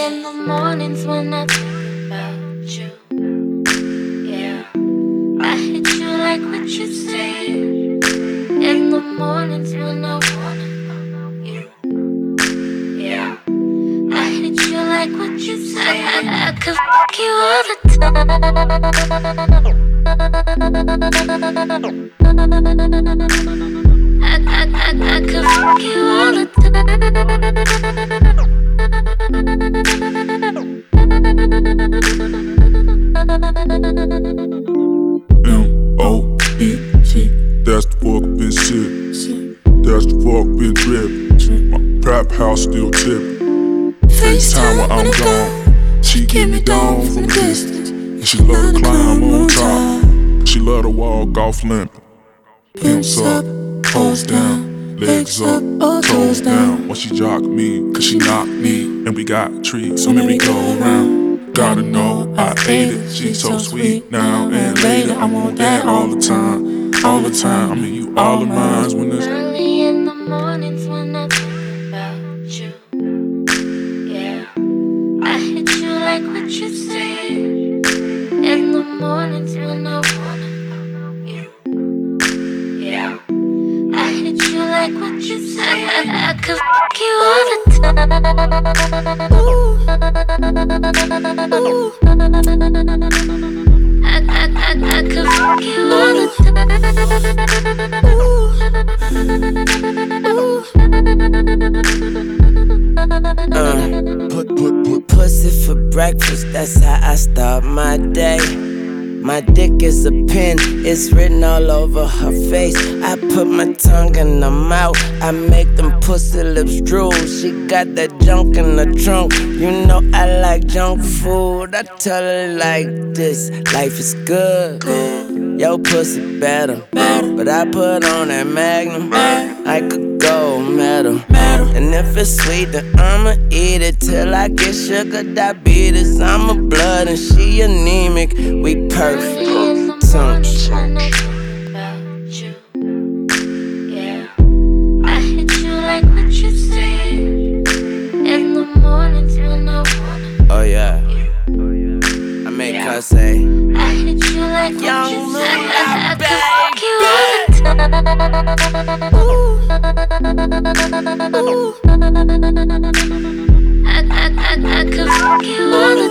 in the mornings when I think about you. Yeah, I hit you like what you say. In the mornings when I wanna know you. Yeah, I hit you like what you say. I could fuck you all the time. I could fuck you all the time. M-O-E-T, that's the fuck been sick. That's the fuck been drippin'. My trap house still tippin'. FaceTime when I'm gone. She get me down from a distance. And she love to climb on top. She love to walk off limpin'. Pimps up, toes down, legs up, toes down. When she jock me, cause she knock me. And we got treats, so maybe go around. Gotta know I ate it, she's so sweet now and later. I want that all the time, all the time. I mean you all of mine when it's early in the mornings when I think about you. Yeah, I hit you like what you say. In the mornings when I wanna know you. Yeah, I hit you like what you say. I could fuck you all the time. I could fuck you all the Put pussy for breakfast, that's how I start my day. My dick is a pen, it's written all over her face. I put my tongue in her mouth, I make them pussy lips drool. She got that junk in the trunk, you know I like junk food. I tell her like this, life is good. Yo pussy better, but I put on that Magnum. I could go metal, and if it's sweet then I'ma eat it till I get sugar diabetes. I'm a blood and she anemic, we perfect. Tongue check. Yeah, I hit you like what you say. In the mornings when I wanna. Oh yeah, I make her say, I hit you like what you say. I could fuck you all the time. I could fuck you all the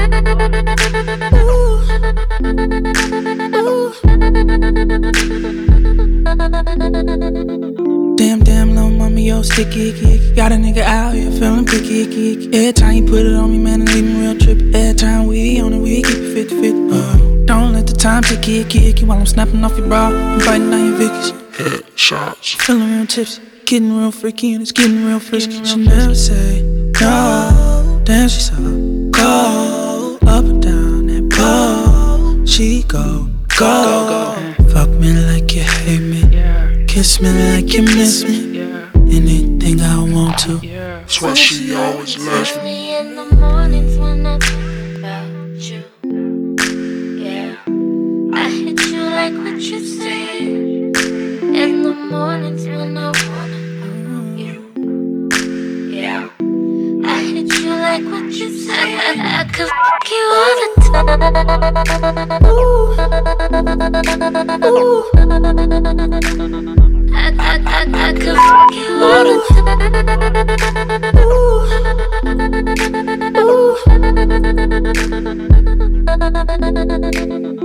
time. Damn, little mama, yo, sticky, icky. Got a nigga out here feeling picky, icky. Every time you put it on me, man, it leave me real trippy. Every time we on it, we keep it 50-50. Don't let the time ticky, icky, while I'm snapping off your bra and biting on your Vickies. headshots. Feeling real tipsy, getting real freaky, and it's getting real frisky. She never say no, damn, she's so cold. Up and down that pole, she go. Fuck me like you hate me, kiss me like you miss me. Anything I want to. That's why she always loves me. Early in the mornings when I think about you. Yeah, I hit you like what you say. In the mornings when I wanna know you. Yeah, I hit you like what you say. I could fuck you all the time. I could fuck you all the time.